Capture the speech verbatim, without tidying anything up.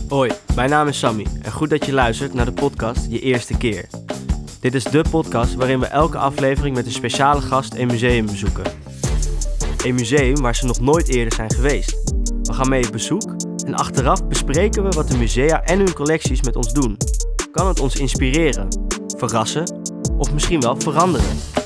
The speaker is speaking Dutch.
Hoi, mijn naam is Sammy en goed dat je luistert naar de podcast Je Eerste Keer. Dit is de podcast waarin we elke aflevering met een speciale gast een museum bezoeken. Een museum waar ze nog nooit eerder zijn geweest. We gaan mee op bezoek en achteraf bespreken we wat de musea en hun collecties met ons doen. Kan het ons inspireren, verrassen of misschien wel veranderen?